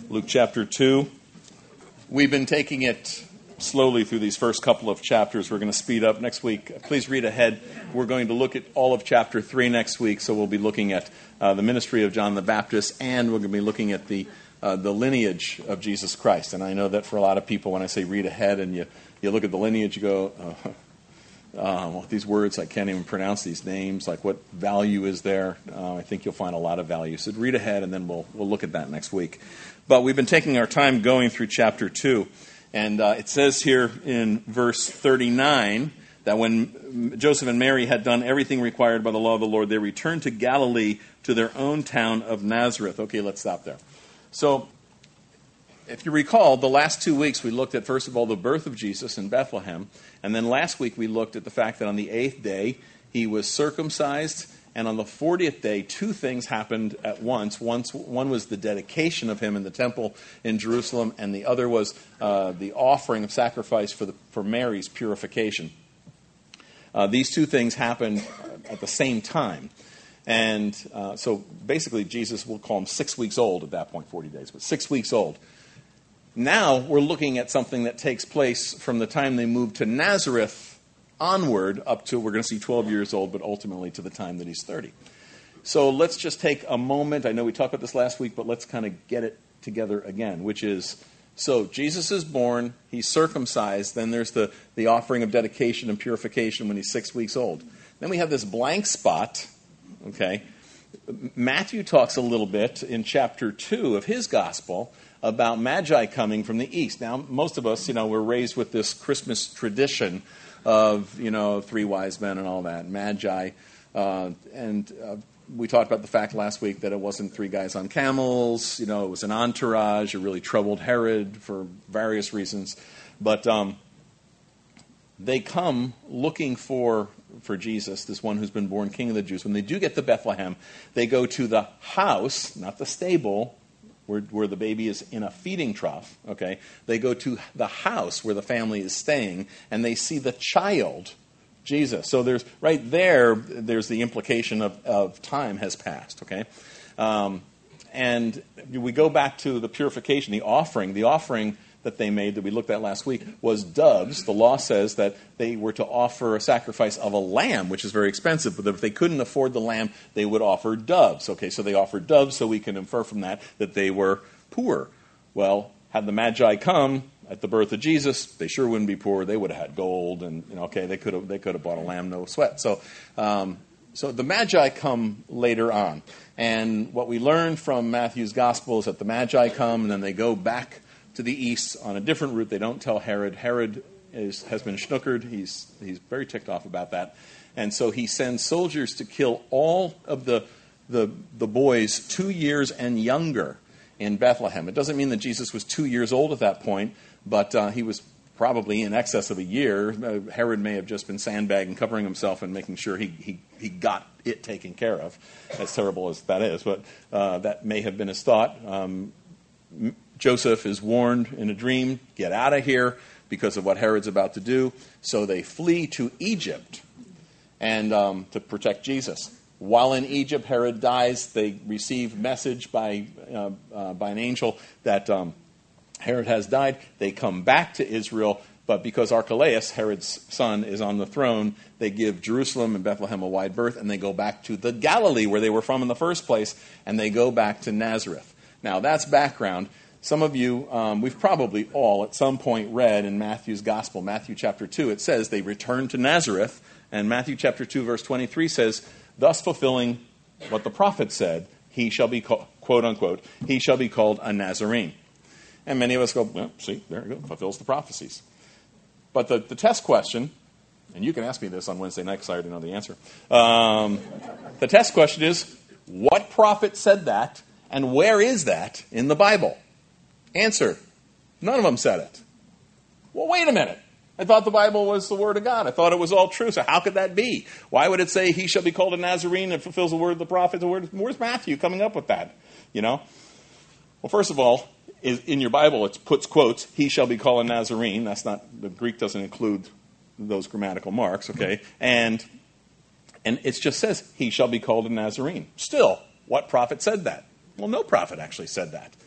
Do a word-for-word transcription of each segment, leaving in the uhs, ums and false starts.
Luke chapter two. We've been taking it slowly through these first couple of chapters. We're going to speed up next week. Please read ahead. We're going to look at all of chapter three next week, so we'll be looking at uh, the ministry of John the Baptist, and we're going to be looking at the uh, the lineage of Jesus Christ. And I know that for a lot of people, when I say read ahead and you, you look at the lineage, you go, uh, uh, well, these words, I can't even pronounce these names. Like, what value is there? Uh, I think you'll find a lot of value. So read ahead, and then we'll we'll look at that next week. But we've been taking our time going through chapter two. And uh, it says here in verse thirty-nine that when Joseph and Mary had done everything required by the law of the Lord, they returned to Galilee to their own town of Nazareth. Okay, let's stop there. So, if you recall, the last two weeks we looked at, first of all, the birth of Jesus in Bethlehem. And then last week we looked at the fact that on the eighth day he was circumcised. And on the fortieth day, two things happened at once. Once one was the dedication of him in the temple in Jerusalem, and the other was uh, the offering of sacrifice for, the, for Mary's purification. Uh, these two things happened at the same time. And uh, so basically Jesus, we'll call him six weeks old at that point, forty days, but six weeks old. Now we're looking at something that takes place from the time they moved to Nazareth onward up to, we're going to see twelve years old, but ultimately to the time that he's thirty. So let's just take a moment. I know we talked about this last week, but let's kind of get it together again, which is, so Jesus is born, he's circumcised, then there's the, the offering of dedication and purification when he's six weeks old. Then we have this blank spot, okay? Matthew talks a little bit in chapter two of his gospel about Magi coming from the east. Now, most of us, you know, we're raised with this Christmas tradition of, you know, three wise men and all that, Magi. Uh, and uh, we talked about the fact last week that it wasn't three guys on camels. You know, it was an entourage. It really troubled Herod for various reasons. But um, they come looking for, for Jesus, this one who's been born King of the Jews. When they do get to Bethlehem, they go to the house, not the stable, Where, where the baby is in a feeding trough, okay? They go to the house where the family is staying, and they see the child, Jesus. So there's, right there, there's the implication of, of time has passed, okay? Um, and we go back to the purification, the offering. The offering that they made that we looked at last week was doves. The law says that they were to offer a sacrifice of a lamb, which is very expensive, but if they couldn't afford the lamb, they would offer doves. Okay, so they offered doves, so we can infer from that that they were poor. Well, had the Magi come at the birth of Jesus, they sure wouldn't be poor. They would have had gold, and you know, okay, they could have they could have bought a lamb, no sweat. So, um, so the Magi come later on, and what we learn from Matthew's gospel is that the Magi come, and then they go back to the east on a different route. They don't tell Herod. Herod is, has been snookered. He's he's very ticked off about that. And so he sends soldiers to kill all of the, the, the boys two years and younger in Bethlehem. It doesn't mean that Jesus was two years old at that point, but uh, he was probably in excess of a year. Uh, Herod may have just been sandbagging, covering himself, and making sure he, he, he got it taken care of, as terrible as that is. But uh, that may have been his thought. Um, Joseph is warned in a dream, get out of here because of what Herod's about to do. So they flee to Egypt and um, to protect Jesus. While in Egypt, Herod dies. They receive message by uh, uh, by an angel that um, Herod has died. They come back to Israel, but because Archelaus, Herod's son, is on the throne, they give Jerusalem and Bethlehem a wide berth, and they go back to the Galilee where they were from in the first place, and they go back to Nazareth. Now, that's background. Some of you, um, we've probably all at some point read in Matthew's Gospel, Matthew chapter two, it says they returned to Nazareth, and Matthew chapter two, verse twenty-three says, thus fulfilling what the prophet said, he shall be, called, quote unquote, he shall be called a Nazarene. And many of us go, well, see, there you go, fulfills the prophecies. But the, the test question, and you can ask me this on Wednesday night because I already know the answer. Um, the test question is, what prophet said that, and where is that in the Bible? Answer, none of them said it. Well, wait a minute. I thought the Bible was the Word of God. I thought it was all true. So how could that be? Why would it say he shall be called a Nazarene and fulfills the word of the prophet? The word, where's Matthew coming up with that? You know? Well, first of all, in your Bible it puts quotes, he shall be called a Nazarene. That's not, the Greek doesn't include those grammatical marks, okay? And, and it just says he shall be called a Nazarene. Still, what prophet said that? Well, no prophet actually said that.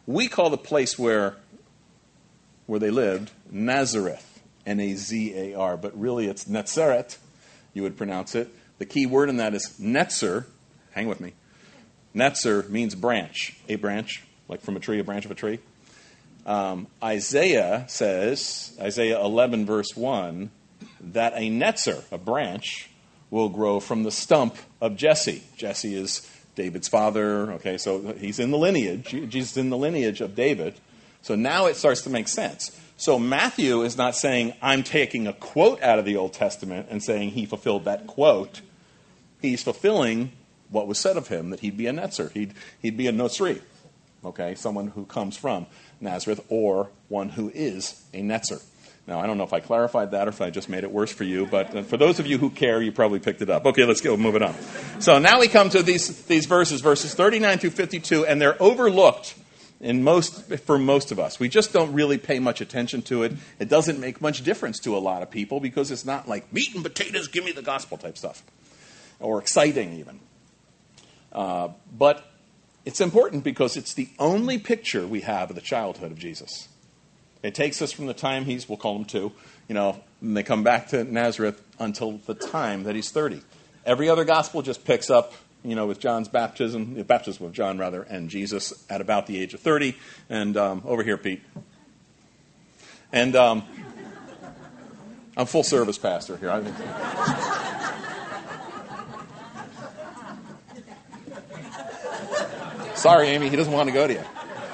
We call the place where, where they lived Nazareth, N A Z A R, but really it's Netzeret, you would pronounce it. The key word in that is netzer. Hang with me. Netzer means branch, a branch, like from a tree, a branch of a tree. Um, Isaiah says, Isaiah eleven, verse one, that a netzer, a branch, will grow from the stump of Jesse. Jesse is David's father. Okay, so he's in the lineage. Jesus is in the lineage of David. So now it starts to make sense. So Matthew is not saying, I'm taking a quote out of the Old Testament and saying he fulfilled that quote. He's fulfilling what was said of him, that he'd be a netzer. He'd, he'd be a nosri. Okay, someone who comes from Nazareth, or one who is a netzer. Now, I don't know if I clarified that or if I just made it worse for you, but for those of you who care, you probably picked it up. Okay, let's go, move it on. So now we come to these, these verses, verses thirty-nine through fifty-two, and they're overlooked in most for most of us. We just don't really pay much attention to it. It doesn't make much difference to a lot of people because it's not like meat and potatoes, give me the gospel type stuff, or exciting even. Uh, but it's important because it's the only picture we have of the childhood of Jesus. It takes us from the time he's, we'll call him two, you know, and they come back to Nazareth until the time that he's thirty. Every other gospel just picks up, you know, with John's baptism, the baptism of John rather, and Jesus at about the age of thirty. And um, over here, Pete. And um, I'm full service pastor here. I think. Sorry, Amy, he doesn't want to go to you.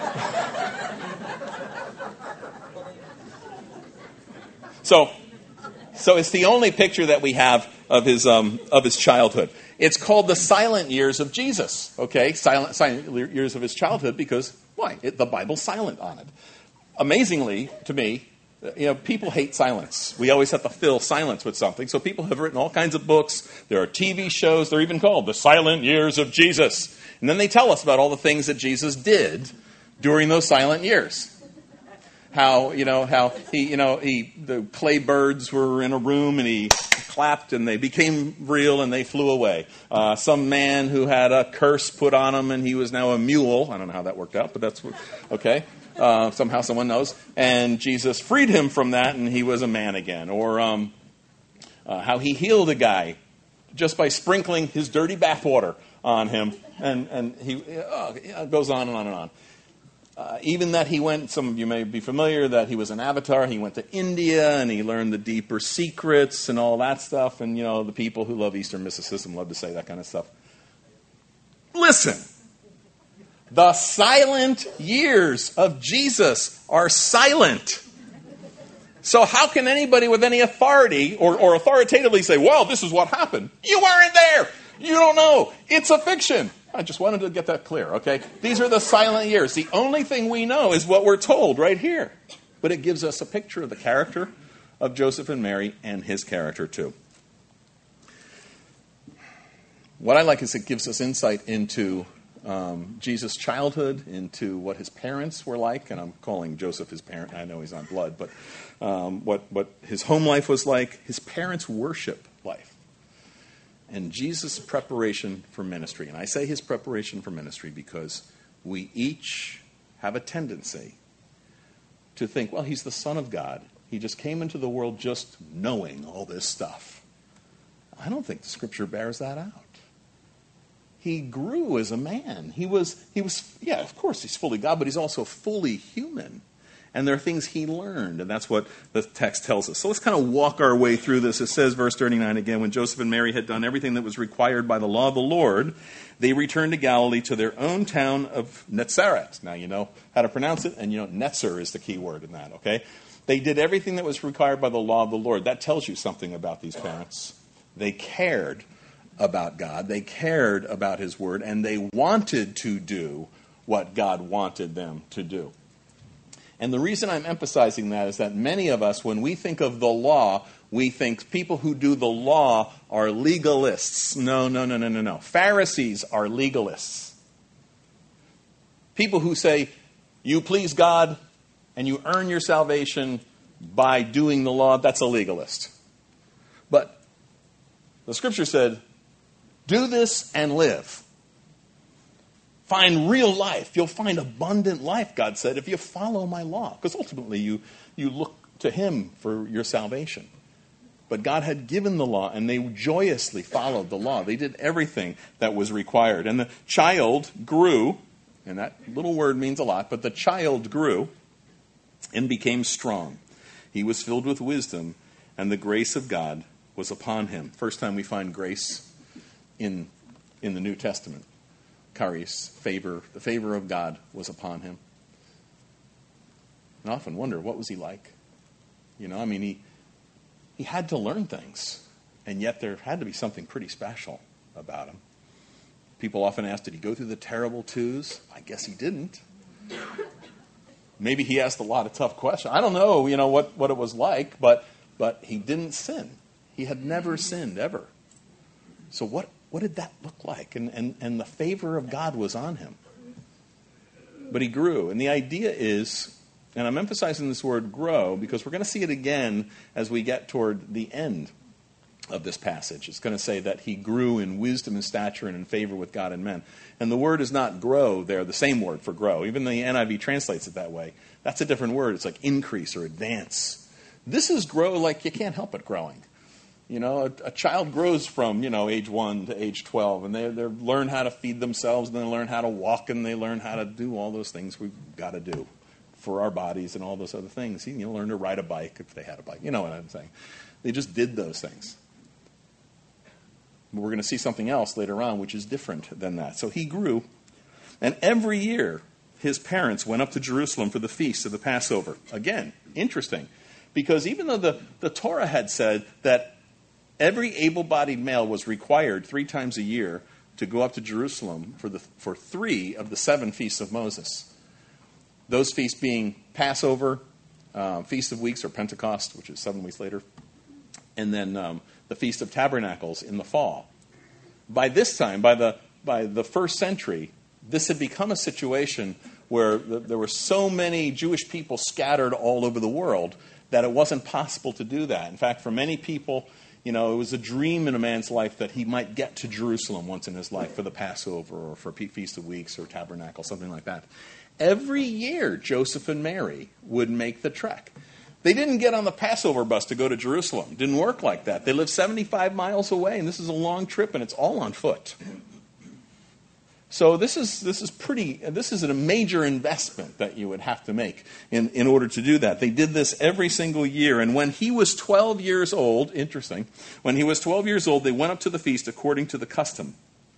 So, so it's the only picture that we have of his um, of his childhood. It's called the silent years of Jesus. Okay, silent, silent years of his childhood because why? It, the Bible's silent on it. Amazingly, to me, you know, people hate silence. We always have to fill silence with something. So people have written all kinds of books. There are T V shows. They're even called The Silent Years of Jesus. And then they tell us about all the things that Jesus did during those silent years. How, you know, how he, you know, he, the clay birds were in a room and he clapped and they became real and they flew away. Uh, some man who had a curse put on him and he was now a mule. I don't know how that worked out, but that's what, okay. Uh, somehow someone knows. And Jesus freed him from that and he was a man again. Or um, uh, how he healed a guy just by sprinkling his dirty bathwater on him. And, and he uh, it goes on and on and on. Uh, even that he went, some of you may be familiar, that he was an avatar. He went to India and he learned the deeper secrets and all that stuff. And, you know, the people who love Eastern mysticism love to say that kind of stuff. Listen, the silent years of Jesus are silent. So how can anybody with any authority or, or authoritatively say, well, this is what happened? You weren't there. You don't know. It's a fiction. I just wanted to get that clear, okay? These are the silent years. The only thing we know is what we're told right here. But it gives us a picture of the character of Joseph and Mary and his character too. What I like is it gives us insight into um, Jesus' childhood, into what his parents were like. And I'm calling Joseph his parent. I know he's on blood. But um, what, what his home life was like, his parents' worship life. And Jesus' preparation for ministry. And I say his preparation for ministry because we each have a tendency to think, well, he's the Son of God. He just came into the world just knowing all this stuff. I don't think the Scripture bears that out. He grew as a man. He was, he was, yeah, of course he's fully God, but he's also fully human. And there are things he learned, and that's what the text tells us. So let's kind of walk our way through this. It says, verse thirty-nine again, when Joseph and Mary had done everything that was required by the law of the Lord, they returned to Galilee to their own town of Netzaret. Now you know how to pronounce it, and you know Netzer is the key word in that, okay? They did everything that was required by the law of the Lord. That tells you something about these parents. They cared about God. They cared about his word, and they wanted to do what God wanted them to do. And the reason I'm emphasizing that is that many of us, when we think of the law, we think people who do the law are legalists. No, no, no, no, no, no. Pharisees are legalists. People who say, you please God and you earn your salvation by doing the law, that's a legalist. But the Scripture said, do this and live. find real life. You'll find abundant life, God said, if you follow my law. Because ultimately you, you look to him for your salvation. But God had given the law, and they joyously followed the law. They did everything that was required. And the child grew, and that little word means a lot, but the child grew and became strong. He was filled with wisdom, and the grace of God was upon him. First time we find grace in, in the New Testament. Charis, favor, the favor of God was upon him. And I often wonder, what was he like? You know, I mean, he... He had to learn things, and yet there had to be something pretty special about him. People often ask, did he go through the terrible twos? I guess he didn't. Maybe he asked a lot of tough questions. I don't know, you know, what, what it was like, but but he didn't sin. He had never sinned, ever. So what, what did that look like? And, and, and the favor of God was on him. But he grew, and the idea is... And I'm emphasizing this word grow because we're going to see it again as we get toward the end of this passage. It's going to say that he grew in wisdom and stature and in favor with God and men. And the word is not grow there, the same word for grow. Even the N I V translates it that way. That's a different word. It's like increase or advance. This is grow like you can't help it growing. You know, a, a child grows from, you know, age one to age twelve, and they, they learn how to feed themselves, and they learn how to walk, and they learn how to do all those things we've got to do for our bodies and all those other things. You know, learn to ride a bike if they had a bike. You know what I'm saying. They just did those things. But we're going to see something else later on which is different than that. So he grew, and every year his parents went up to Jerusalem for the feast of the Passover. Again, interesting, because even though the, the Torah had said that every able-bodied male was required three times a year to go up to Jerusalem for the for three of the seven feasts of Moses. Those feasts being Passover, uh, Feast of Weeks, or Pentecost, which is seven weeks later, and then um, the Feast of Tabernacles in the fall. By this time, by the by the first century, this had become a situation where the, there were so many Jewish people scattered all over the world that it wasn't possible to do that. In fact, for many people, you know, it was a dream in a man's life that he might get to Jerusalem once in his life for the Passover or for Feast of Weeks or Tabernacle, something like that. Every year, Joseph and Mary would make the trek. They didn't get on the Passover bus to go to Jerusalem. It didn't work like that. They lived seventy-five miles away, and this is a long trip, and it's all on foot. So this is this is pretty. This is a major investment that you would have to make in, in order to do that. They did this every single year, and when he was twelve years old, interesting, when he was twelve years old, they went up to the feast according to the custom.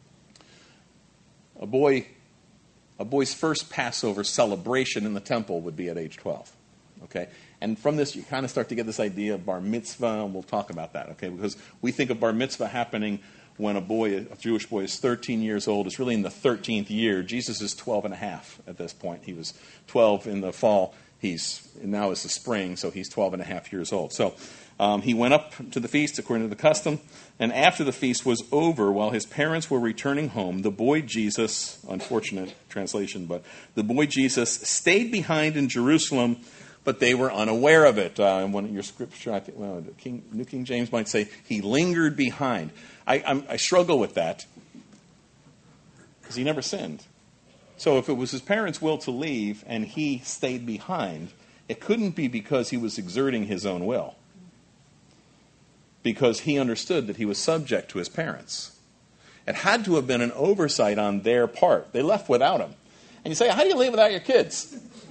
A boy... A boy's first Passover celebration in the temple would be at age twelve, okay? And from this, you kind of start to get this idea of bar mitzvah, and we'll talk about that, okay? Because we think of bar mitzvah happening when a boy, a Jewish boy, is thirteen years old. It's really in the thirteenth year. Jesus is twelve and a half at this point. He was twelve in the fall. He's now is the spring, so he's twelve and a half years old. So um, he went up to the feast according to the custom, and after the feast was over, while his parents were returning home, the boy Jesus, unfortunate translation, but the boy Jesus stayed behind in Jerusalem, but they were unaware of it. Uh, in one of your scripture, I think, well, King, New King James might say he lingered behind. I, I'm, I struggle with that because he never sinned. So if it was his parents' will to leave and he stayed behind, it couldn't be because he was exerting his own will, because he understood that he was subject to his parents. It had to have been an oversight on their part. They left without him. And you say, how do you leave without your kids?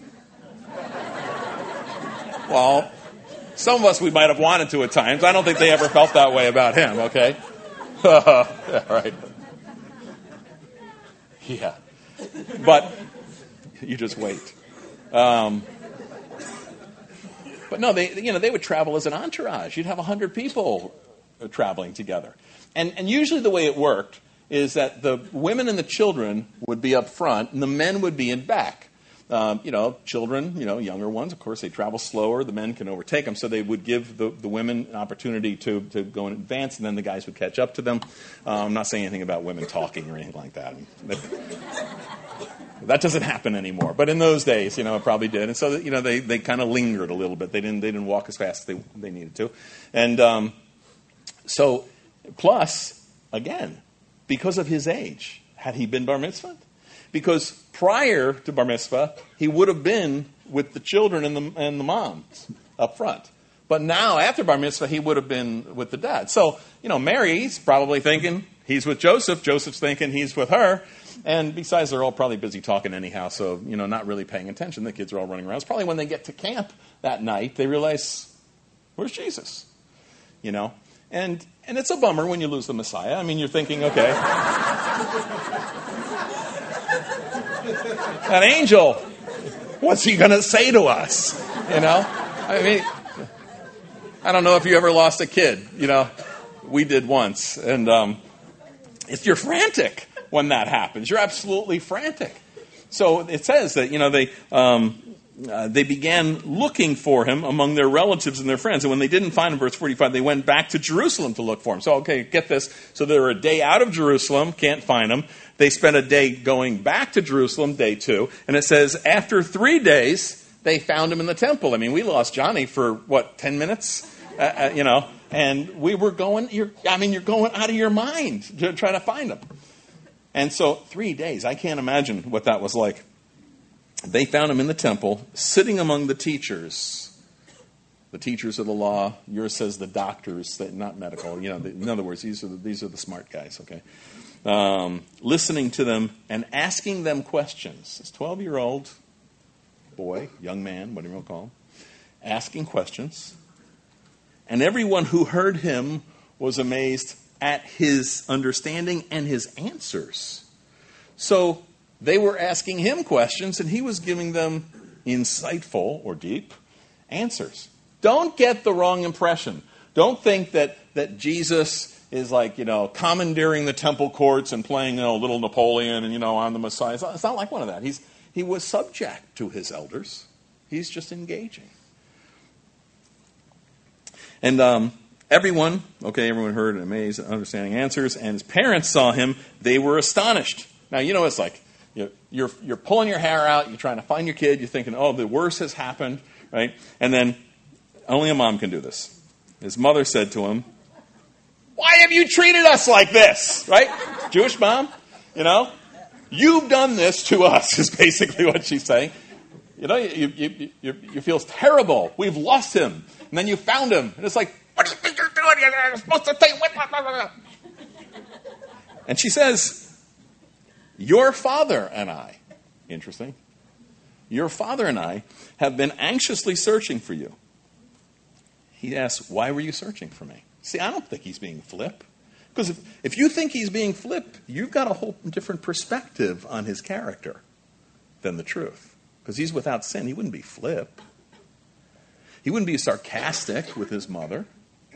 Well, some of us we might have wanted to at times. I don't think they ever felt that way about him, okay? Yeah, right. Yeah. But you just wait. Um, but no, they you know they would travel as an entourage. You'd have a hundred people traveling together, and and usually the way it worked is that the women and the children would be up front, and the men would be in back. Um, you know, children, you know, younger ones, of course, they travel slower. The men can overtake them, so they would give the, the women an opportunity to, to go in advance, and then the guys would catch up to them. Uh, I'm not saying anything about women talking or anything like that. That, that doesn't happen anymore. But in those days, you know, it probably did. And so, you know, they, they kind of lingered a little bit. They didn't they didn't walk as fast as they, they needed to. And um, so, plus, again, because of his age, had he been bar mitzvahed? Because prior to bar mitzvah, he would have been with the children and the, and the moms up front. But now, after bar mitzvah, he would have been with the dad. So, you know, Mary's probably thinking he's with Joseph. Joseph's thinking he's with her. And besides, they're all probably busy talking anyhow, so, you know, not really paying attention. The kids are all running around. It's probably when they get to camp that night, they realize, where's Jesus? You know? And and it's a bummer when you lose the Messiah. I mean, you're thinking, okay. That angel, what's he going to say to us? You know? I mean, I don't know if you ever lost a kid. You know, we did once. And um, if you're frantic when that happens, you're absolutely frantic. So it says that, you know, they um, uh, they began looking for him among their relatives and their friends. And when they didn't find him, verse forty-five, they went back to Jerusalem to look for him. So, okay, get this. So they were a day out of Jerusalem, can't find him. They spent a day going back to Jerusalem, day two. And it says after three days, they found him in the temple. I mean, we lost Johnny for, what, ten minutes? Uh, uh, you know, and we were going, you're, I mean, you're going out of your mind to try to find him. And so three days, I can't imagine what that was like. They found him in the temple, sitting among the teachers, the teachers of the law. Yours says the doctors, not medical. You know, the, in other words, these are the, these are the smart guys. Okay, um, listening to them and asking them questions. This twelve-year-old boy, young man, whatever you want to call him, asking questions, and everyone who heard him was amazed at his understanding and his answers. So they were asking him questions, and he was giving them insightful or deep answers. Don't get the wrong impression. Don't think that, that Jesus is like, you know, commandeering the temple courts and playing, you know, little Napoleon and, you know, I'm the Messiah. It's not, it's not like one of that. He's he was subject to his elders. He's just engaging. And um, everyone, okay, everyone heard and amazed at understanding answers, and his parents saw him. They were astonished. Now, you know what it's like. You're, you're, you're pulling your hair out. You're trying to find your kid. You're thinking, oh, the worst has happened, right? And then only a mom can do this. His mother said to him, why have you treated us like this, right? Jewish mom, you know, you've done this to us is basically what she's saying. You know, you, you, you, you feel terrible. We've lost him. And then you found him. And it's like, what do you think you're doing? You're supposed to take what? And she says, your father and I, interesting, your father and I have been anxiously searching for you. He asks, why were you searching for me? See, I don't think he's being flip. Because if, if you think he's being flip, you've got a whole different perspective on his character than the truth. Because he's without sin. He wouldn't be flip. He wouldn't be sarcastic with his mother.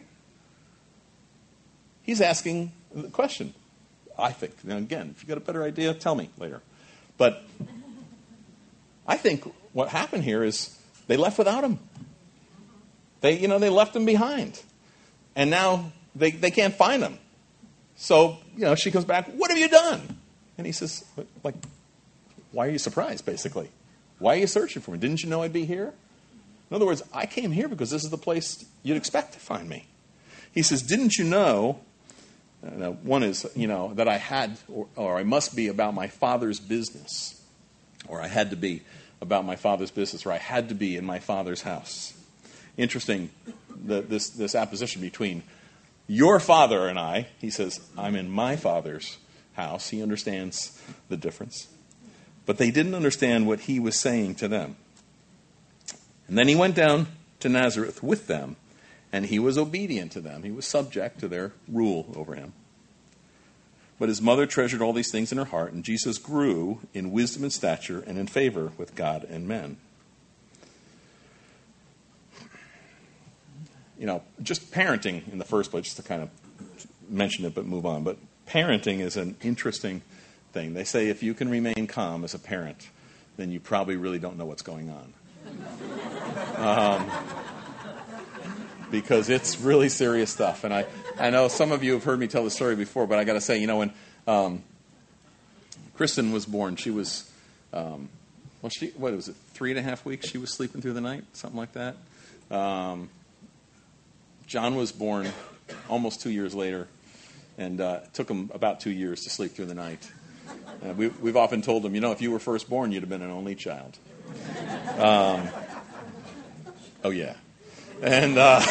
He's asking the question, I think. Now, again, if you've got a better idea, tell me later. But I think what happened here is they left without him. They, you know, they left him behind. And now they, they can't find him. So, you know, she comes back, what have you done? And he says, like, why are you surprised, basically? Why are you searching for me? Didn't you know I'd be here? In other words, I came here because this is the place you'd expect to find me. He says, didn't you know, uh, one is, you know, that I had, or, or I must be about my father's business. Or I had to be about my father's business, or I had to be in my father's house. Interesting, the, this, this apposition between your father and I. He says, I'm in my father's house. He understands the difference. But they didn't understand what he was saying to them. And then he went down to Nazareth with them, and he was obedient to them. He was subject to their rule over him. But his mother treasured all these things in her heart, and Jesus grew in wisdom and stature and in favor with God and men. You know, just parenting in the first place, just to kind of mention it but move on. But parenting is an interesting thing. They say if you can remain calm as a parent, then you probably really don't know what's going on. Um, because it's really serious stuff. And I, I know some of you have heard me tell the story before, but I got to say, you know, when um, Kristen was born, she was, um, well, she, what was it, three and a half weeks she was sleeping through the night, something like that. Um, John was born almost two years later, and uh, it took him about two years to sleep through the night. Uh, we, we've often told them, you know, if you were first born, you'd have been an only child. Um, oh, yeah. And uh,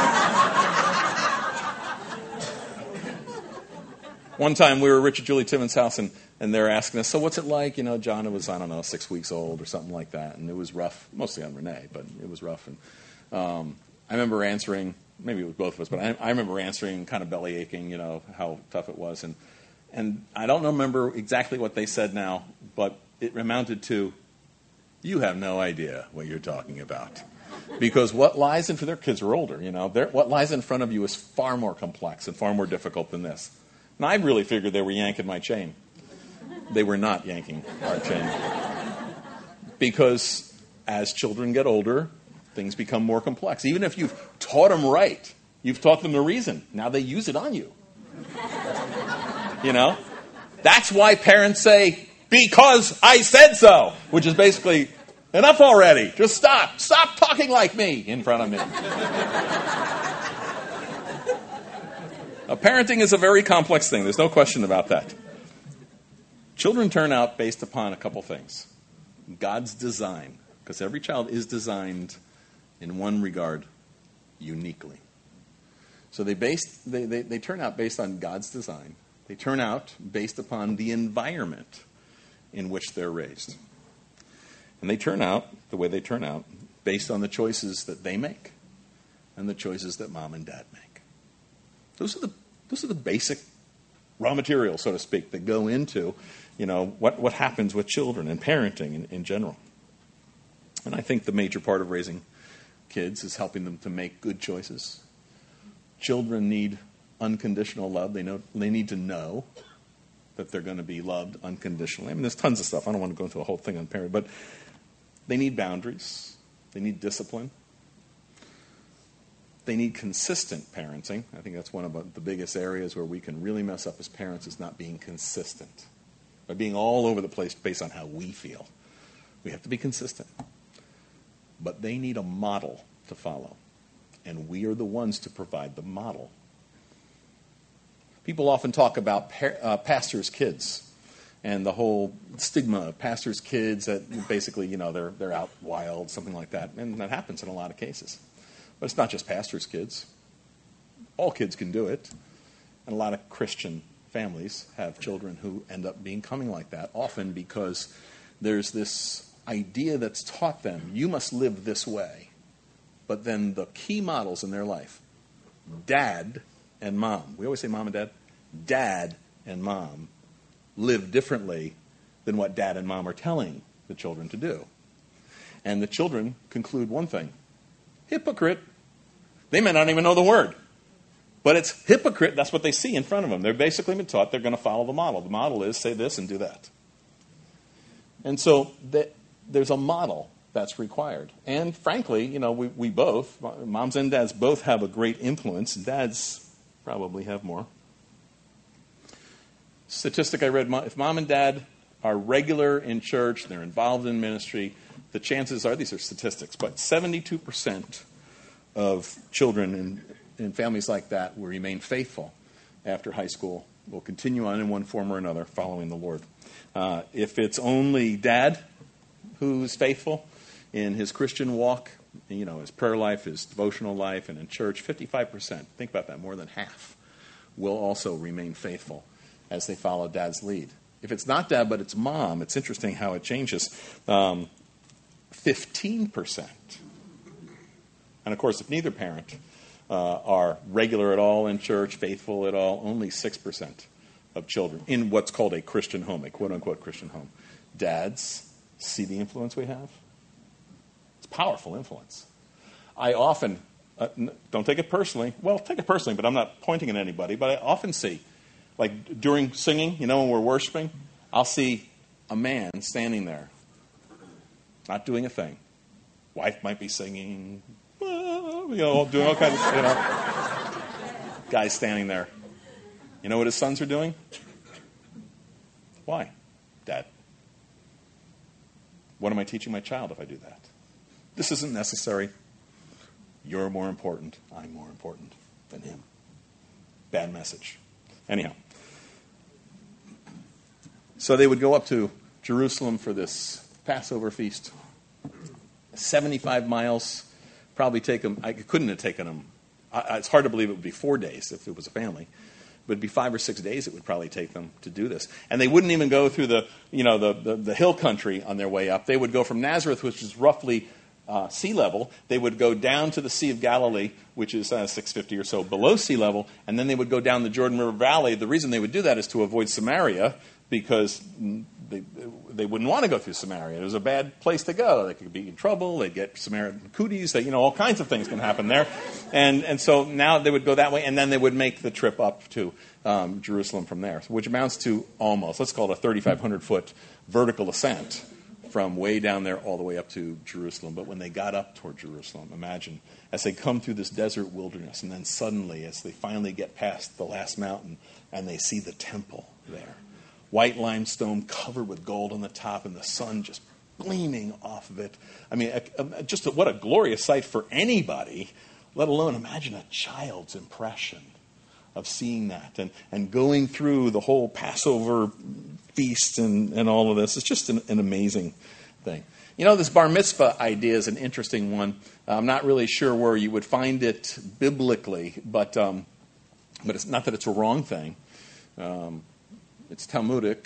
one time we were at Richard Julie Timmons' house, and, and they were asking us, so what's it like? You know, John was, I don't know, six weeks old or something like that, and it was rough, mostly on Renee, but it was rough. And um, I remember answering, maybe it was both of us, but I, I remember answering kind of belly aching, you know, how tough it was. And And I don't remember exactly what they said now, but it amounted to, you have no idea what you're talking about. Because what lies in, for their kids are older, you know, what lies in front of you is far more complex and far more difficult than this. And I really figured they were yanking my chain. They were not yanking our chain. Because as children get older, things become more complex. Even if you've taught them right, you've taught them the reason, now they use it on you. You know? That's why parents say, because I said so, which is basically, enough already. Just stop. Stop talking like me in front of me. Now, parenting is a very complex thing. There's no question about that. Children turn out based upon a couple things. God's design, because every child is designed in one regard uniquely. So they, based, they, they, they turn out based on God's design. They turn out based upon the environment in which they're raised. And they turn out the way they turn out based on the choices that they make and the choices that mom and dad make. Those are the those are the basic raw materials, so to speak, that go into, you know, what, what happens with children and parenting in, in general. And I think the major part of raising kids is helping them to make good choices. Children need unconditional love. They know they need to know that they're going to be loved unconditionally. I mean, there's tons of stuff. I don't want to go into a whole thing on parenting, but they need boundaries. They need discipline. They need consistent parenting. I think that's one of the biggest areas where we can really mess up as parents, is not being consistent. By being all over the place based on how we feel. We have to be consistent. But they need a model to follow. And we are the ones to provide the model. People often talk about par- uh, pastors' kids and the whole stigma of pastors' kids that basically, you know, they're they're out wild, something like that. And that happens in a lot of cases. But it's not just pastors' kids. All kids can do it. And a lot of Christian families have children who end up becoming like that, often because there's this idea that's taught them, you must live this way. But then the key models in their life, dad and mom, we always say mom and dad, dad and mom live differently than what dad and mom are telling the children to do. And the children conclude one thing, hypocrite. They may not even know the word, but it's hypocrite. That's what they see in front of them. They're basically been taught they're going to follow the model. The model is say this and do that. And so that, there's a model that's required. And frankly, you know, we, we both, moms and dads both have a great influence. Dads probably have more. Statistic I read, if mom and dad are regular in church, they're involved in ministry, the chances are, these are statistics, but seventy-two percent of children in, in families like that will remain faithful after high school, will continue on in one form or another following the Lord. Uh, if it's only dad who's faithful in his Christian walk, you know, his prayer life, his devotional life, and in church, fifty-five percent, think about that, more than half, will also remain faithful as they follow dad's lead. If it's not dad, but it's mom, it's interesting how it changes. Um, fifteen percent. And of course, if neither parent uh, are regular at all in church, faithful at all, only six percent of children in what's called a Christian home, a quote-unquote Christian home. Dads see the influence we have? It's powerful influence. I often, uh, don't take it personally, well, take it personally, but I'm not pointing at anybody, but I often see, like during singing, you know, when we're worshiping, I'll see a man standing there, not doing a thing. Wife might be singing, you know, doing all kinds of, you know. Guy's standing there. You know what his sons are doing? Why? Dad. What am I teaching my child if I do that? This isn't necessary. You're more important. I'm more important than him. Bad message. Anyhow. So they would go up to Jerusalem for this Passover feast. seventy-five miles, probably take them, I couldn't have taken them, I, it's hard to believe it would be four days if it was a family. But it'd be five or six days it would probably take them to do this. And they wouldn't even go through the, you know, the, the, the hill country on their way up. They would go from Nazareth, which is roughly uh, sea level. They would go down to the Sea of Galilee, which is uh, six fifty or so below sea level. And then they would go down the Jordan River Valley. The reason they would do that is to avoid Samaria, because they, they wouldn't want to go through Samaria. It was a bad place to go. They could be in trouble. They'd get Samaritan cooties. They, you know, all kinds of things can happen there. And and so now they would go that way, and then they would make the trip up to um, Jerusalem from there, which amounts to almost, let's call it a thirty-five hundred foot vertical ascent from way down there all the way up to Jerusalem. But when they got up toward Jerusalem, imagine, as they come through this desert wilderness, and then suddenly, as they finally get past the last mountain, and they see the temple there. White limestone covered with gold on the top, and the sun just gleaming off of it. I mean, just a, what a glorious sight for anybody, let alone imagine a child's impression of seeing that and, and going through the whole Passover feast and, and all of this. It's just an, an amazing thing. You know, this bar mitzvah idea is an interesting one. I'm not really sure where you would find it biblically, but um, but it's not that it's a wrong thing. Um, It's Talmudic,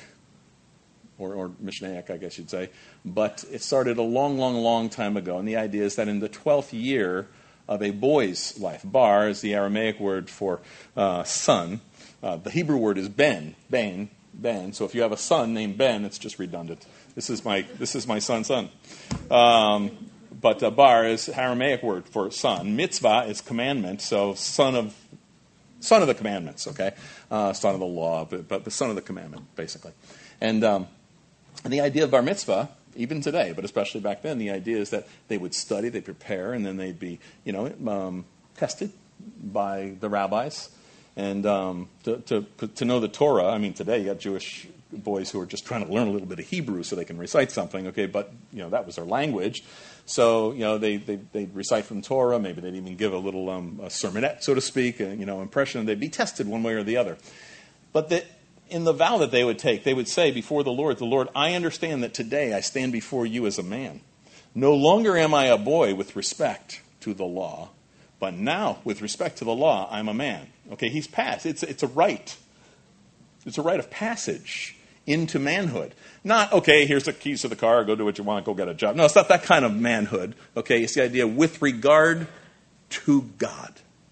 or, or Mishnaic, I guess you'd say. But it started a long, long, long time ago. And the idea is that in the twelfth year of a boy's life, bar is the Aramaic word for uh, son. Uh, the Hebrew word is ben, ben, ben. So if you have a son named Ben, it's just redundant. This is my this is my son's son. Um, but uh, bar is Aramaic word for son. Mitzvah is commandment, so son of Son of the commandments, okay? Uh, son of the law, but, but the son of the commandment, basically. And, um, and the idea of bar mitzvah, even today, but especially back then, the idea is that they would study, they'd prepare, and then they'd be, you know, um, tested by the rabbis. And um, to, to, to know the Torah, I mean, today you got Jewish boys who are just trying to learn a little bit of Hebrew so they can recite something, okay? But, you know, that was their language. So, you know, they, they, they'd recite from Torah. Maybe they'd even give a little um, a sermonette, so to speak, a, you know, impression. They'd be tested one way or the other. But the, in the vow that they would take, they would say before the Lord, the Lord, I understand that today I stand before you as a man. No longer am I a boy with respect to the law, but now, with respect to the law, I'm a man. Okay, he's passed. It's, it's a rite. It's a rite of passage into manhood. Not, okay, here's the keys to the car, go do what you want, go get a job. No, it's not that kind of manhood. Okay, it's the idea with regard to God.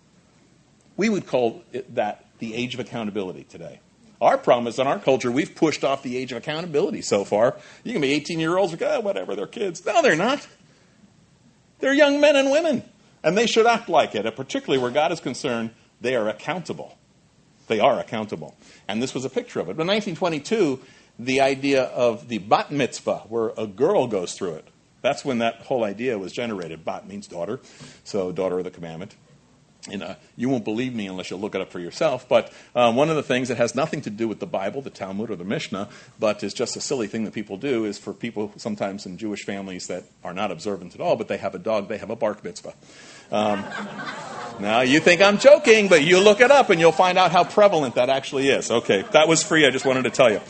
We would call it that the age of accountability today. Our problem is in our culture, we've pushed off the age of accountability so far. You can be eighteen-year-olds, like, oh, whatever, they're kids. No, they're not. They're young men and women. And they should act like it. And particularly where God is concerned, they are accountable. They are accountable. And this was a picture of it. But in nineteen twenty-two, the idea of the bat mitzvah, where a girl goes through it, that's when that whole idea was generated. Bat means daughter, so daughter of the commandment. And uh, you won't believe me unless you look it up for yourself. But uh, one of the things that has nothing to do with the Bible, the Talmud, or the Mishnah, but is just a silly thing that people do, is for people sometimes in Jewish families that are not observant at all, but they have a dog, they have a bar mitzvah. Um, now, you think I'm joking, but you look it up and you'll find out how prevalent that actually is. Okay, that was free. I just wanted to tell you.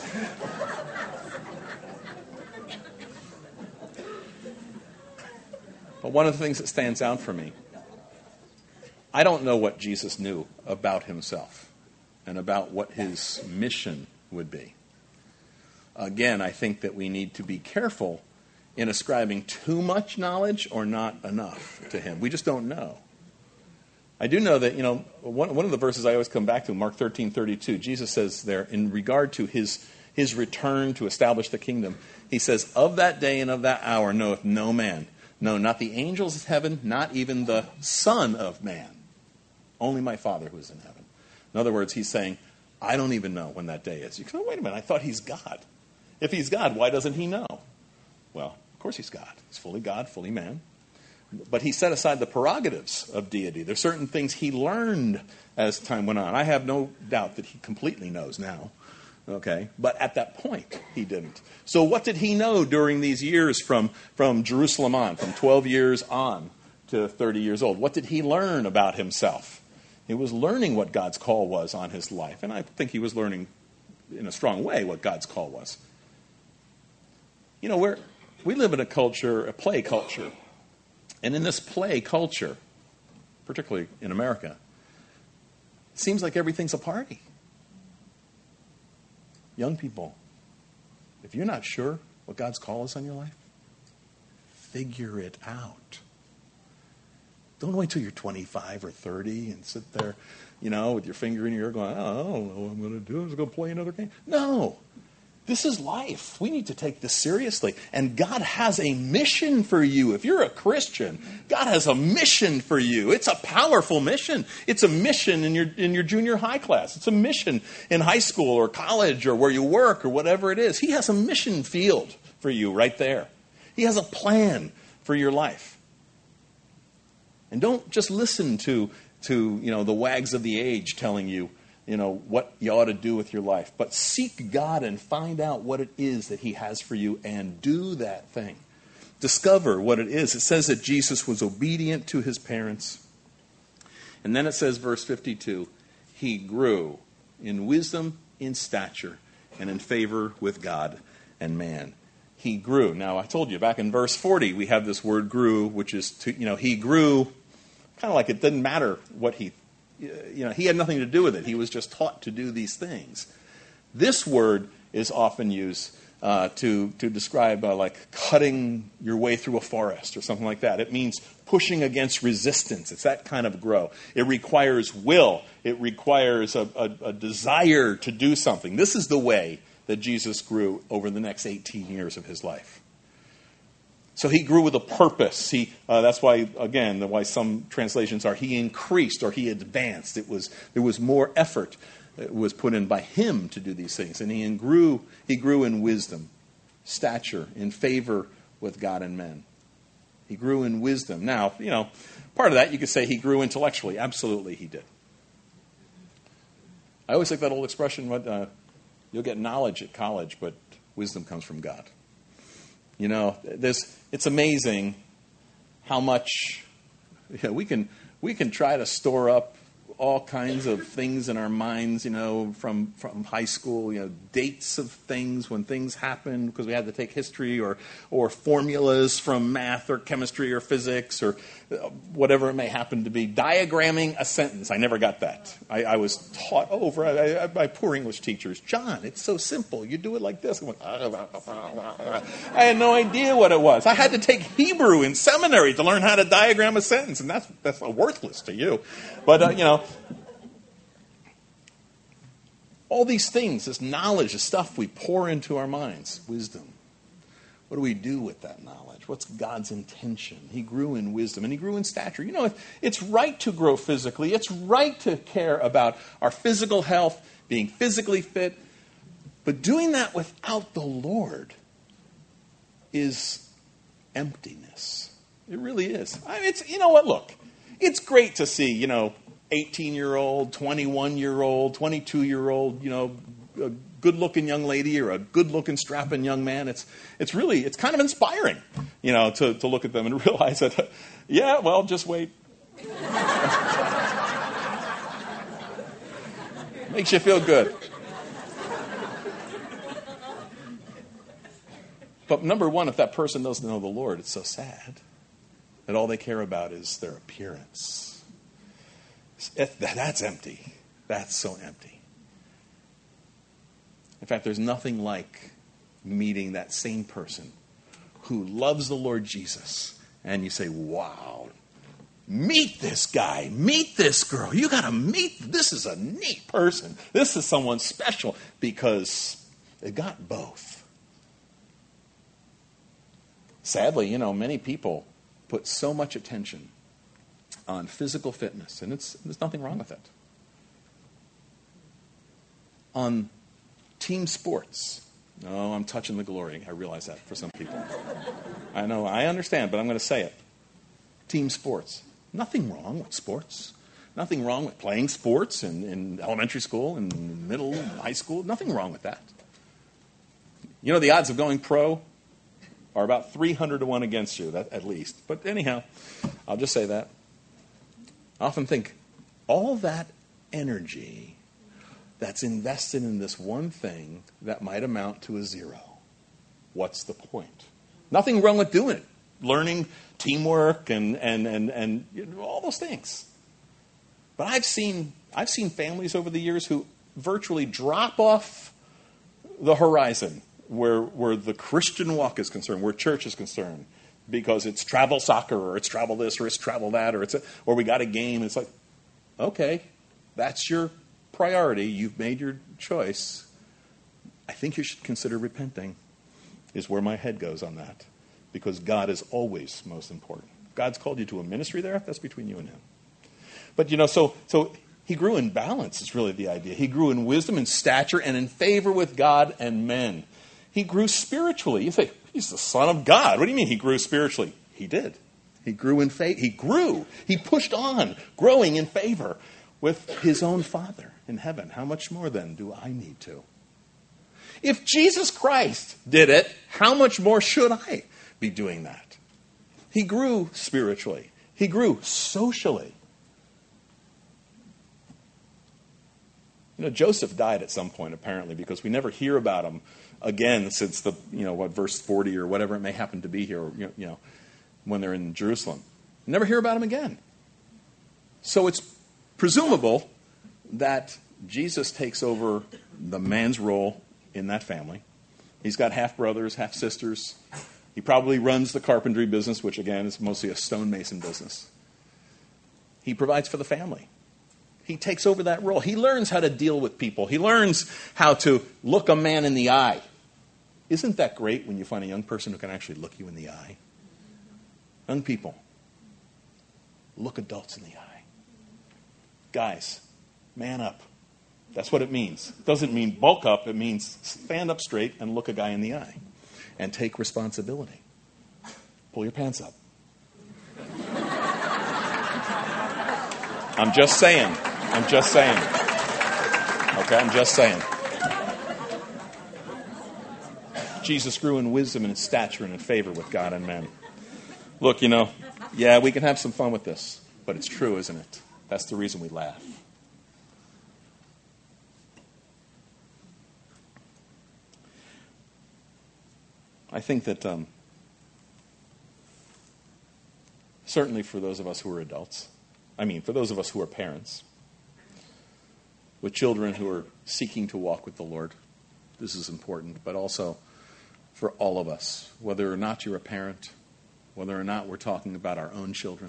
But one of the things that stands out for me, I don't know what Jesus knew about himself and about what his mission would be. Again, I think that we need to be careful in ascribing too much knowledge or not enough to him. We just don't know. I do know that, you know, one, one of the verses I always come back to, Mark thirteen thirty-two, Jesus says there, in regard to his, his return to establish the kingdom, he says, of that day and of that hour knoweth no man. No, not the angels of heaven, not even the Son of Man. Only my Father who is in heaven. In other words, he's saying, I don't even know when that day is. You can, oh, wait a minute, I thought he's God. If he's God, why doesn't he know? Well, of course he's God. He's fully God, fully man. But he set aside the prerogatives of deity. There's certain things he learned as time went on. I have no doubt that he completely knows now. Okay, but at that point, he didn't. So what did he know during these years from, from Jerusalem on, from twelve years on to thirty years old? What did he learn about himself? He was learning what God's call was on his life. And I think he was learning in a strong way what God's call was. You know, we're, we live in a culture, a play culture. And in this play culture, particularly in America, it seems like everything's a party. Young people, if you're not sure what God's call is on your life, figure it out. Don't wait till you're twenty-five or thirty and sit there, you know, with your finger in your ear going, oh, I don't know what I'm going to do. I'm just going to play another game. No. This is life. We need to take this seriously. And God has a mission for you. If you're a Christian, God has a mission for you. It's a powerful mission. It's a mission in your in your junior high class. It's a mission in high school or college or where you work or whatever it is. He has a mission field for you right there. He has a plan for your life. And don't just listen to, to you know, the wags of the age telling you, you know, what you ought to do with your life. But seek God and find out what it is that he has for you and do that thing. Discover what it is. It says that Jesus was obedient to his parents. And then it says, verse fifty-two, he grew in wisdom, in stature, and in favor with God and man. He grew. Now, I told you back in verse forty, we have this word grew, which is, to, you know, he grew kind of like it didn't matter what he You know, he had nothing to do with it. He was just taught to do these things. This word is often used uh, to to describe uh, like cutting your way through a forest or something like that. It means pushing against resistance. It's that kind of grow. It requires will. It requires a, a, a desire to do something. This is the way that Jesus grew over the next eighteen years of his life. So he grew with a purpose. He, uh, that's why, again, why some translations are he increased or he advanced. It was there was more effort that was put in by him to do these things. And he grew, he grew in wisdom, stature, in favor with God and men. He grew in wisdom. Now, you know, part of that you could say he grew intellectually. Absolutely he did. I always like that old expression, uh, you'll get knowledge at college, but wisdom comes from God. You know, there's, it's amazing how much you know, we can we can try to store up all kinds of things in our minds, you know, from, from high school, you know, dates of things when things happened because we had to take history or or formulas from math or chemistry or physics or whatever it may happen to be. Diagramming a sentence. I never got that. I, I was taught over I, I, by poor English teachers. John, it's so simple. You do it like this. I'm like, I had no idea what it was. I had to take Hebrew in seminary to learn how to diagram a sentence, and that's that's worthless to you. But, uh, you know, all these things, this knowledge, the stuff we pour into our minds, wisdom. What do we do with that knowledge? What's God's intention? He grew in wisdom and he grew in stature. You know, it's right to grow physically. It's right to care about our physical health, being physically fit. But doing that without the Lord is emptiness. It really is. I mean, it's, you know what, look. It's great to see, you know, eighteen-year-old, twenty-one-year-old, twenty-two-year-old, you know, a good-looking young lady or a good-looking, strapping young man. It's it's really, it's kind of inspiring, you know, to, to look at them and realize that, yeah, well, just wait. Makes you feel good. But number one, if that person doesn't know the Lord, it's so sad that all they care about is their appearance. That's empty. That's so empty. In fact, there's nothing like meeting that same person who loves the Lord Jesus. And you say, wow, meet this guy, meet this girl. You got to meet, this is a neat person. This is someone special because they got both. Sadly, you know, many people put so much attention on physical fitness, and it's, there's nothing wrong with it. On team sports. No, I'm touching the glory. I realize that for some people. I know, I understand, but I'm going to say it. Team sports. Nothing wrong with sports. Nothing wrong with playing sports in, in elementary school and middle and high school. Nothing wrong with that. You know, the odds of going pro are about three hundred to one against you, that, at least. But anyhow, I'll just say that. I often think, all that energy, that's invested in this one thing that might amount to a zero. What's the point? Nothing wrong with doing it. Learning teamwork and and and, and you know, all those things. But I've seen I've seen families over the years who virtually drop off the horizon where where the Christian walk is concerned, where church is concerned, because it's travel soccer or it's travel this or it's travel that or it's a, or we got a game. It's like, okay, that's your priority. You've made your choice. I think you should consider repenting, is where my head goes on that, because God is always most important. God's called you to a ministry there. That's between you and him. But, you know, so so he grew in balance is really the idea. He grew in wisdom and stature and in favor with God and men. He grew spiritually. You think, he's the Son of God. What do you mean he grew spiritually? He did. He grew in faith. He grew. He pushed on, growing in favor with his own Father in heaven. How much more then do I need to? If Jesus Christ did it, how much more should I be doing that? He grew spiritually. He grew socially. You know, Joseph died at some point, apparently, because we never hear about him again since the, you know, what, verse forty or whatever it may happen to be here, you know, when they're in Jerusalem. Never hear about him again. So it's presumable that Jesus takes over the man's role in that family. He's got half-brothers, half-sisters. He probably runs the carpentry business, which, again, is mostly a stonemason business. He provides for the family. He takes over that role. He learns how to deal with people. He learns how to look a man in the eye. Isn't that great when you find a young person who can actually look you in the eye? Young people, look adults in the eye. Guys, man up. That's what it means. It doesn't mean bulk up. It means stand up straight and look a guy in the eye and take responsibility. Pull your pants up. I'm just saying. I'm just saying. Okay, I'm just saying. Jesus grew in wisdom and in stature and in favor with God and men. Look, you know, yeah, we can have some fun with this, but it's true, isn't it? That's the reason we laugh. I think that um, certainly for those of us who are adults, I mean, for those of us who are parents, with children who are seeking to walk with the Lord, this is important, but also for all of us, whether or not you're a parent, whether or not we're talking about our own children.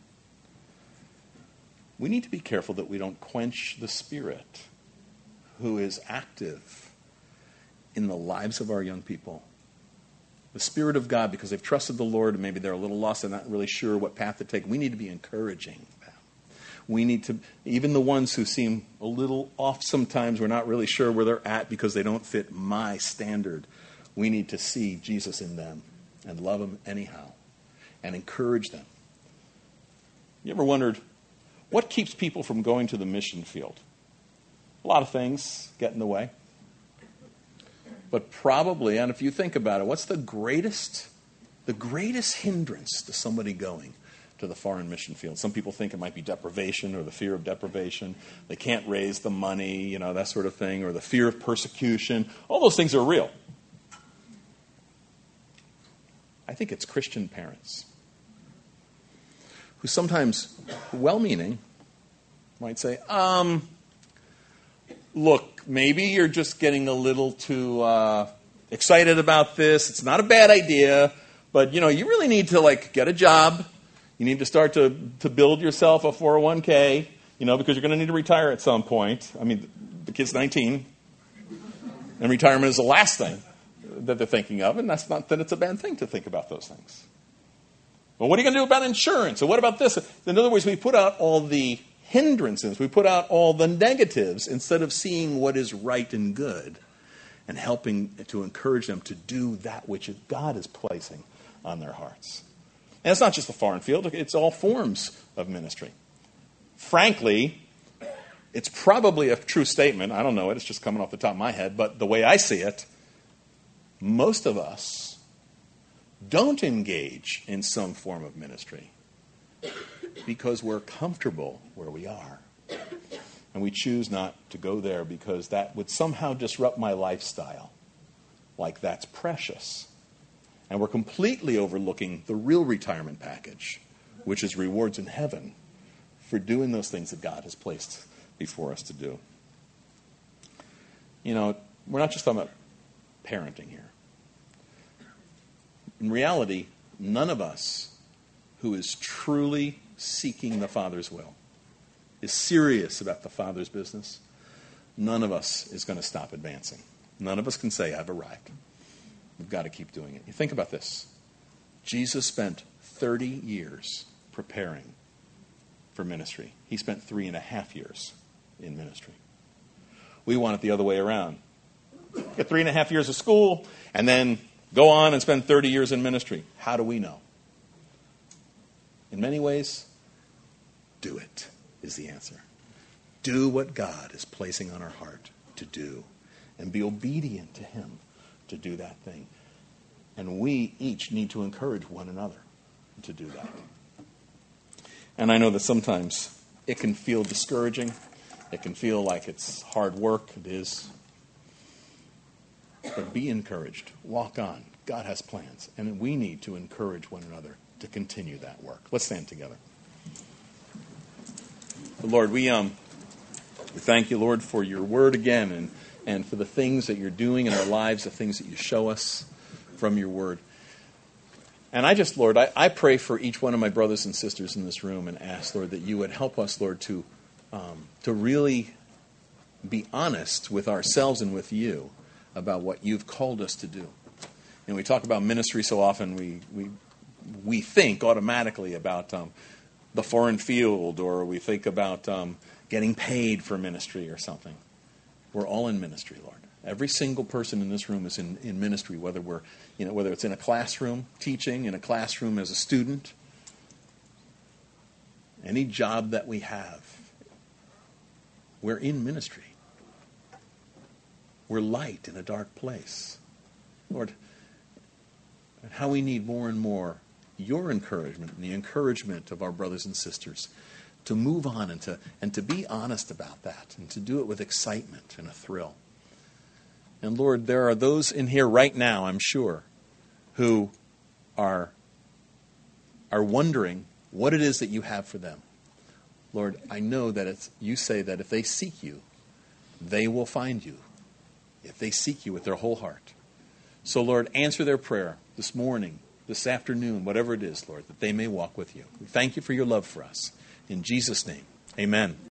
We need to be careful that we don't quench the Spirit who is active in the lives of our young people. The Spirit of God, because they've trusted the Lord and maybe they're a little lost and not really sure what path to take. We need to be encouraging them. We need to, even the ones who seem a little off sometimes, we're not really sure where they're at because they don't fit my standard. We need to see Jesus in them and love them anyhow and encourage them. You ever wondered, what keeps people from going to the mission field? A lot of things get in the way. But probably, and if you think about it, what's the greatest, the greatest hindrance to somebody going to the foreign mission field? Some people think it might be deprivation or the fear of deprivation. They can't raise the money, you know, that sort of thing, or the fear of persecution. All those things are real. I think it's Christian parents who sometimes, well-meaning, might say, um... look, maybe you're just getting a little too uh, excited about this. It's not a bad idea, but, you know, you really need to, like, get a job. You need to start to, to build yourself a four oh one k, you know, because you're going to need to retire at some point. I mean, the kid's nineteen, and retirement is the last thing that they're thinking of, and that's not that it's a bad thing to think about those things. Well, what are you going to do about insurance? And what about this? In other words, we put out all the hindrances. We put out all the negatives instead of seeing what is right and good and helping to encourage them to do that which God is placing on their hearts. And it's not just the foreign field. It's all forms of ministry. Frankly, it's probably a true statement. I don't know it. It's just coming off the top of my head. But the way I see it, most of us don't engage in some form of ministry because we're comfortable where we are. And we choose not to go there because that would somehow disrupt my lifestyle. Like that's precious. And we're completely overlooking the real retirement package, which is rewards in heaven for doing those things that God has placed before us to do. You know, we're not just talking about parenting here. In reality, none of us who is truly seeking the Father's will, is serious about the Father's business, none of us is going to stop advancing. None of us can say, I've arrived. We've got to keep doing it. You think about this. Jesus spent thirty years preparing for ministry. He spent three and a half years in ministry. We want it the other way around. Get three and a half years of school and then go on and spend thirty years in ministry. How do we know? In many ways, do it is the answer. Do what God is placing on our heart to do and be obedient to him to do that thing. And we each need to encourage one another to do that. And I know that sometimes it can feel discouraging. It can feel like it's hard work. It is. But be encouraged. Walk on. God has plans. And we need to encourage one another to continue that work. Let's stand together. Lord, we um we thank you, Lord, for your word again and, and for the things that you're doing in our lives, the things that you show us from your word. And I just, Lord, I, I pray for each one of my brothers and sisters in this room and ask, Lord, that you would help us, Lord, to um, to really be honest with ourselves and with you about what you've called us to do. You know, we talk about ministry so often, we we we think automatically about um, the foreign field, or we think about um, getting paid for ministry or something. We're all in ministry, Lord. Every single person in this room is in, in ministry, whether we're, you know, whether it's in a classroom teaching, in a classroom as a student, any job that we have, we're in ministry. We're light in a dark place. Lord, and how we need more and more your encouragement and the encouragement of our brothers and sisters to move on and to and to be honest about that and to do it with excitement and a thrill. And Lord, there are those in here right now, I'm sure, who are are wondering what it is that you have for them. Lord, I know that it's, you say that if they seek you, they will find you. If they seek you with their whole heart. So, Lord, answer their prayer this morning, this afternoon, whatever it is, Lord, that they may walk with you. We thank you for your love for us. In Jesus' name, amen.